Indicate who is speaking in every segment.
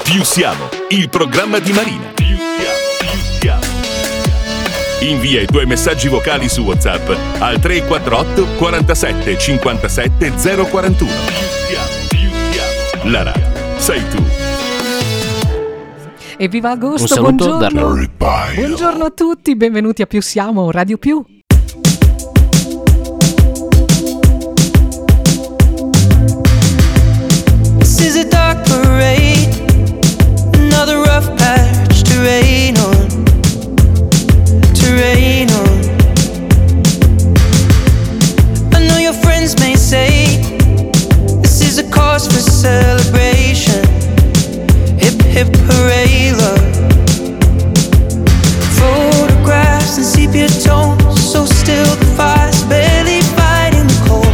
Speaker 1: Più siamo, il programma di Marina. Invia i tuoi messaggi vocali su WhatsApp al 348 47 57 041. La radio sei tu.
Speaker 2: E viva agosto,
Speaker 3: Un saluto
Speaker 2: buongiorno. Buongiorno a tutti, benvenuti a Più siamo, Radio Più.
Speaker 4: This is a dark parade, another rough patch to rain on, to rain on. I know your friends may say this is a cause for celebration. Hip hip hooray, love. Photographs and sepia tones, so still the fire's barely fighting the cold.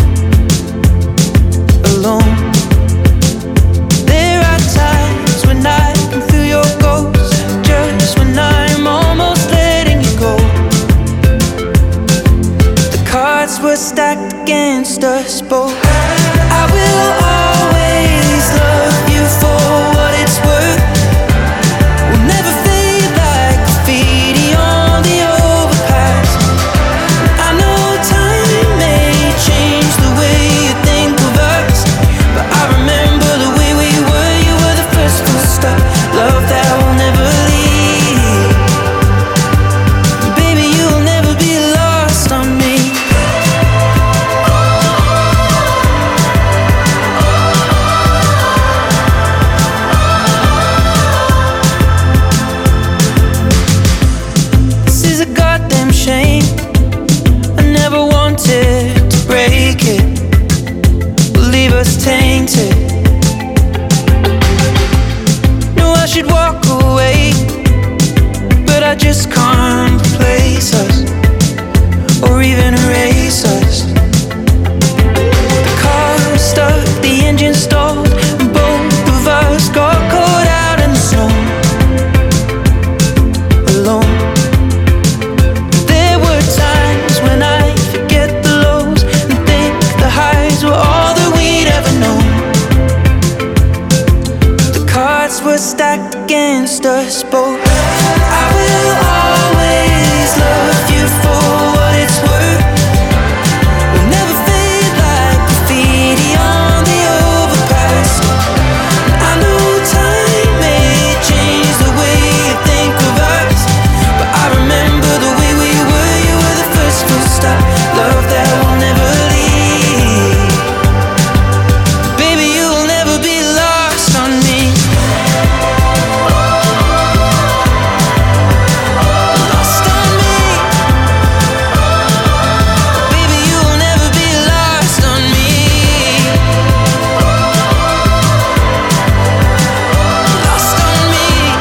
Speaker 4: Alone. There are times when I can feel your ghost, just when I'm almost letting you go. The cards were stacked against us both. I will always love you for what it's worth. We'll never fade like graffiti on the overpass. I know time may change the way you think of us, but I remember the way we were. You were the first full stop, love that will never leave. Baby, you'll never be lost on me. This is a goddamn shame. I never wanted to break it, leave us tainted. No, I should walk away, but I just can't replace us or even erase us. The car stuck, the engine stalled, and both of us got caught out in the snow. Alone. There were times when I forget the lows and think the highs were all that we'd ever known. The cards were stacked against us both. I will always love you for what it's worth. We'll never fade like graffiti on the overpass. I know time may change the way you think of us, but I remember the way we were. You were the first full stop, love that will never leave. Baby, you'll never be lost on me. Lost on me. Baby, you'll never be lost on me. Lost on me.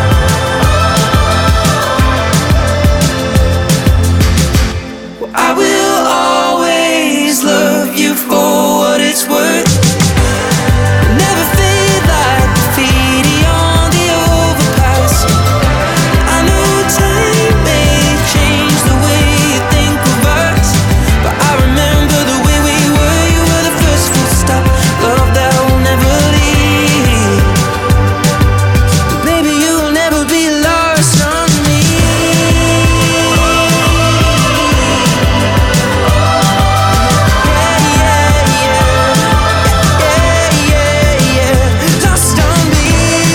Speaker 4: Well, I will always love you for what it's worth. Never fade like graffiti on the overpass. I know time may change the way you think of us, but I remember the way we were. You were the first full stop, love that will never leave. Baby, you'll never be lost on me. Lost on me.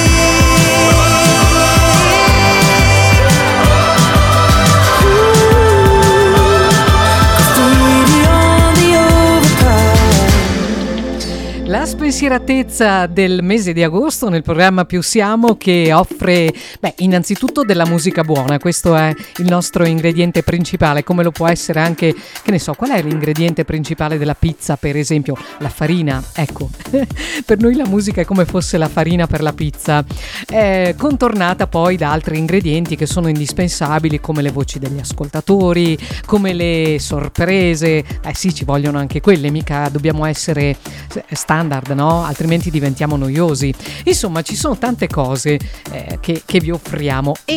Speaker 4: Graffiti on the overpass.
Speaker 2: La spensieratezza del mese di agosto nel programma Più siamo, che offre innanzitutto della musica buona. Questo è il nostro ingrediente principale, come lo può essere anche, che ne so, qual è l'ingrediente principale della pizza, per esempio? La farina, ecco. Per noi la musica è come fosse la farina per la pizza, contornata poi da altri ingredienti che sono indispensabili, come le voci degli ascoltatori, come le sorprese. Sì, ci vogliono anche quelle, mica dobbiamo essere standard, no? Altrimenti diventiamo noiosi. Insomma, ci sono tante cose che vi offriamo, e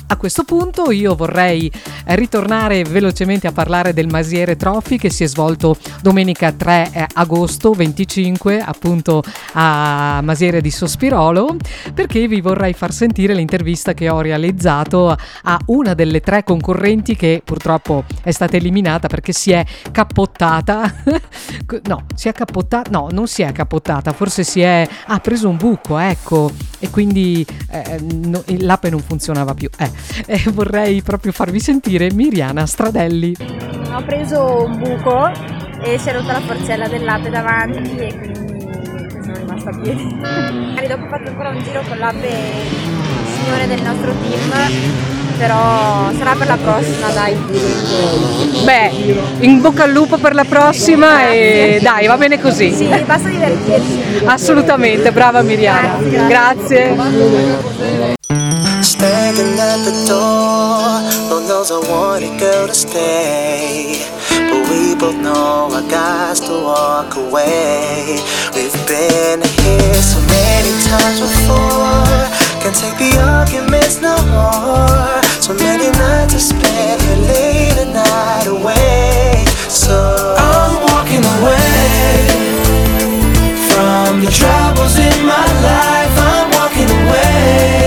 Speaker 2: A questo punto io vorrei ritornare velocemente a parlare del Masiere Trophy, che si è svolto domenica 3 agosto 25 appunto a Masiere di Sospirolo, perché vi vorrei far sentire l'intervista che ho realizzato a una delle 3 concorrenti che purtroppo è stata eliminata perché si è cappottata. No, non si è cappottata, forse ha preso un buco, ecco, e quindi l'ape non funzionava più. Vorrei proprio farvi sentire Miriana Stradelli.
Speaker 3: Ho preso un buco e si è rotta la forcella dell'ape davanti e quindi sono rimasta a piedi. E dopo ho fatto ancora un giro con l'ape signore del nostro team, però sarà per la prossima, dai.
Speaker 2: Beh, in bocca al lupo per la prossima e dai, va bene così.
Speaker 3: Sì, basta divertirsi.
Speaker 2: Assolutamente, brava Miriana. Grazie.
Speaker 4: Standing at the door, Lord knows I want a girl to stay, but we both know I got to walk away. We've been here so many times before, can't take the arguments no more. So many nights I spent here late at night away. So I'm walking away from the troubles in my life. I'm walking away.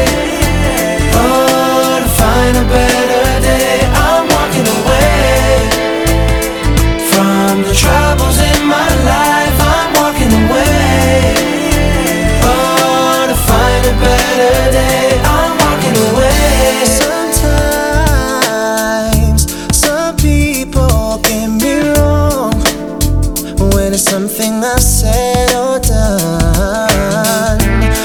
Speaker 4: Find a better day. I'm walking away from the troubles in my life. I'm walking away. Oh, to find a better day. I'm walking away. Sometimes some people get me wrong when it's something I've said or done.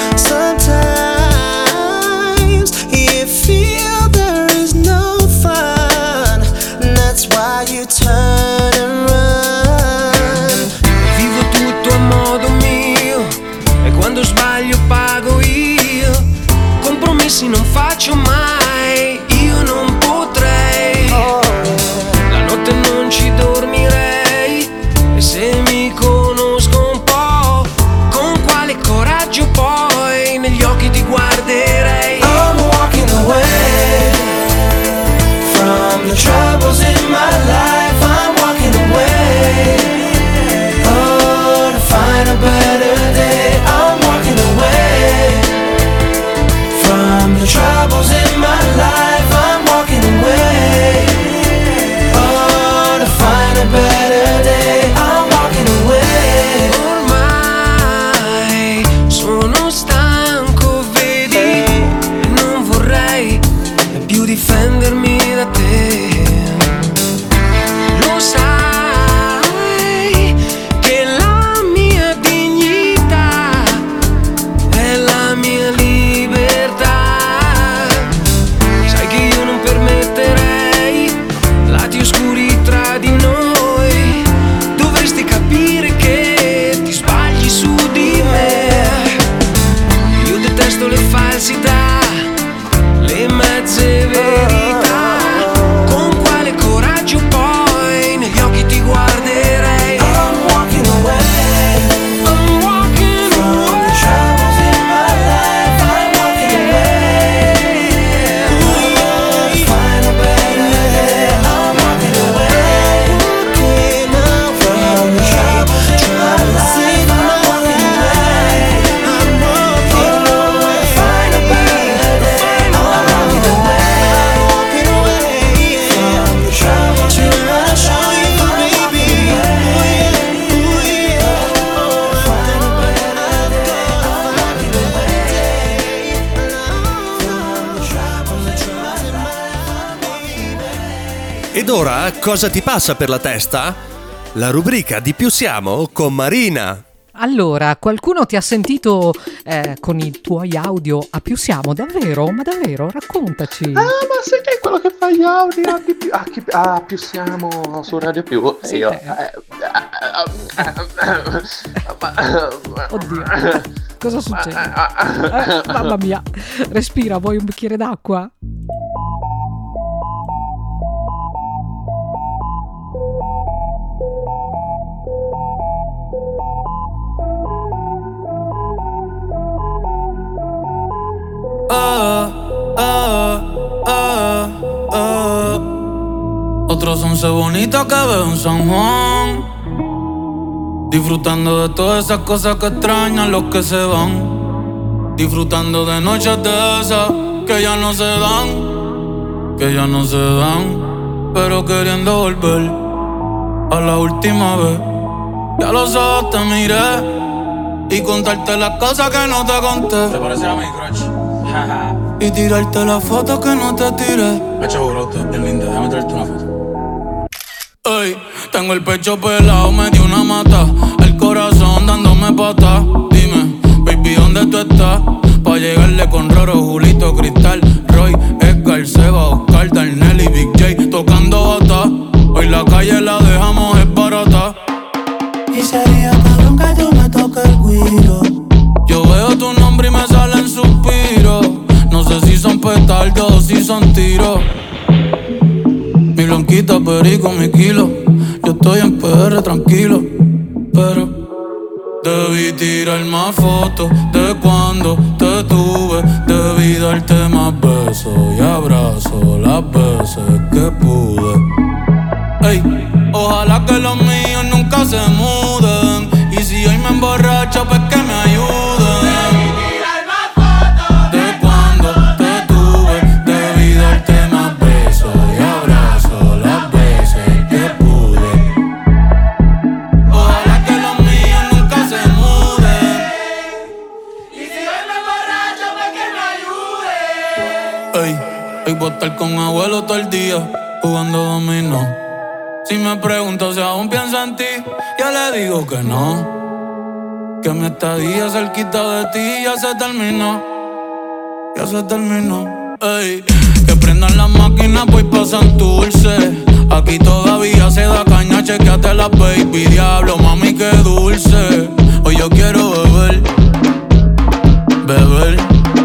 Speaker 4: Sometimes you feel there is no fun, that's why you turn and run.
Speaker 5: Vivo tutto a modo mio e quando sbaglio pago io. Compromessi non faccio mai, io non potrei. La notte non ci dormirei e se mi conosco un po', con quale coraggio poi negli occhi ti guarderei.
Speaker 4: I'm walking away from the troubles in my life. I'm walking away. Oh, to find a better day. I'm walking away from the troubles in my life. I'm walking away. Oh, to find a better day. I'm walking away.
Speaker 5: Ormai sono stanco, vedi, e non vorrei più difendermi da te. Lo sai che la mia dignità è la mia libertà. Sai che io non permetterei lati oscuri tra di noi. Dovresti capire che ti sbagli su di me. Io detesto le falsità, le mezze verità. Con quale coraggio poi negli occhi ti guarderei.
Speaker 4: I'm walking away
Speaker 5: I'm walking
Speaker 4: from the
Speaker 5: away.
Speaker 4: troubles in my life. I'm walking away. Find a better day. I'm walking away. Walking from the troubles in my life. I'm walking away. I'm walking away. Find a better day. I'm walking away. Walking away from the troubles in my life. Show you, baby. Ooh yeah. Find a better day. I'm walking away from the troubles in my life.
Speaker 6: Ed ora cosa ti passa per la testa? La rubrica di Più Siamo con Marina.
Speaker 2: Allora, qualcuno ti ha sentito con i tuoi audio a Più Siamo? Davvero? Ma davvero? Raccontaci.
Speaker 7: Ah, ma sei te quello che fa gli audio Più Siamo su Radio Più?
Speaker 2: Sì,
Speaker 7: Io.
Speaker 2: Oddio, cosa succede? Mamma mia, respira, vuoi un bicchiere d'acqua?
Speaker 5: Oh, oh, oh.
Speaker 8: los 11 bonitos que veo en San Juan. Disfrutando de todas esas cosas que extrañan los que se van. Disfrutando de noches de esas que ya no se dan, que ya no se dan, pero queriendo volver a la última vez. Ya los ojos te miré y contarte las cosas que no te conté.
Speaker 9: ¿Te parece a mi crush?
Speaker 8: Y tirarte las fotos que no te tiré.
Speaker 9: Pecho brote, bien linda, déjame traerte una foto.
Speaker 8: Ey, tengo el pecho pelado, me dio una mata. El corazón dándome patas. Dime, baby, ¿dónde tú estás? Pa' llegarle con Roro, Julito, Cristal, Roy, Edgar, Seba, Oscar, Darnell y Big J tocando bata. Hoy la calle la dejamos es barata.
Speaker 10: Y sería cabrón que tú me toques el guiro.
Speaker 8: Yo veo tu nombre y me salen suspiros. No sé si son petardos o si son tiros. Mi blanquita, perico, mi kilo. Yo estoy en PR tranquilo, pero debí tirar más fotos de cuando te tuve. Debí darte más besos y abrazos las veces que pude. Ey, ojalá que los míos nunca se muden. Y si hoy me emborracho, pues que me ayuden.
Speaker 10: Debí tirar más fotos
Speaker 8: de cuando te tuve. Debí darte más besos y abrazos las veces que pude. Ojalá que los míos nunca se muden.
Speaker 10: Y si hoy me emborracho, pues que me ayude.
Speaker 8: Ey, hoy voy a estar con abuelo todo el día jugando dominó. Si me pregunto si aún pienso en ti, ya le digo que no. Que mi estadía cerquita de ti ya se terminó. Ya se terminó. Ey, que prendan las máquinas, voy pa' Santurce. Aquí todavía se da caña, chequeate las baby. Diablo, mami, qué dulce. Hoy yo quiero beber, beber,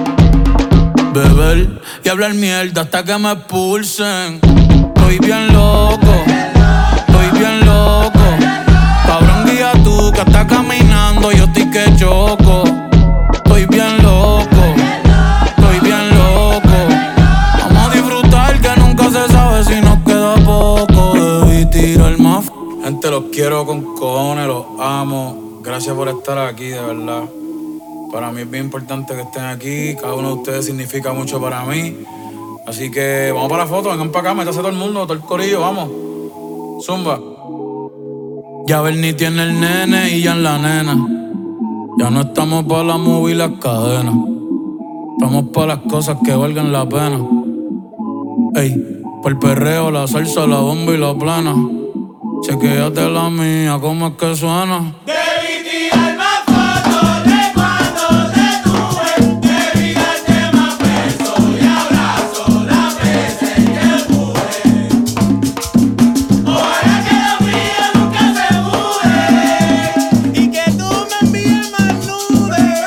Speaker 8: beber y hablar mierda hasta que me expulsen. Estoy bien loco, estoy bien loco. Cabrón, guía tú que estás caminando, yo estoy que choco. Estoy bien loco, estoy bien loco. Vamos a disfrutar que nunca se sabe si nos queda poco. Debí tirar más. Gente, los quiero con cojones, los amo. Gracias por estar aquí, de verdad. Para mí es bien importante que estén aquí. Cada uno de ustedes significa mucho para mí. Así que vamos para la foto, vengan para acá, métase todo el mundo, todo el corillo, vamos. Zumba. Ya Bernie tiene el nene y ya en la nena. Ya no estamos para la movie y las cadenas. Estamos para las cosas que valgan la pena. Ey, por el perreo, la salsa, la bomba y la plana. Chequéate la mía, ¿cómo es que suena?
Speaker 10: Debí tirar más fotos de cuando te tuve. Debí darte más besos y abrazos las veces que pude. Ojalá que los míos nunca se muden. Y que tú me envíes más nudes.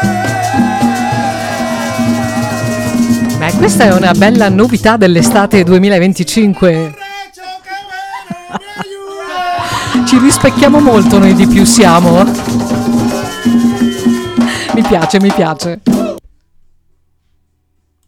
Speaker 2: Beh, questa è una bella novità dell'estate 2025. Ci rispecchiamo molto noi di Più Siamo. Mi piace, mi piace.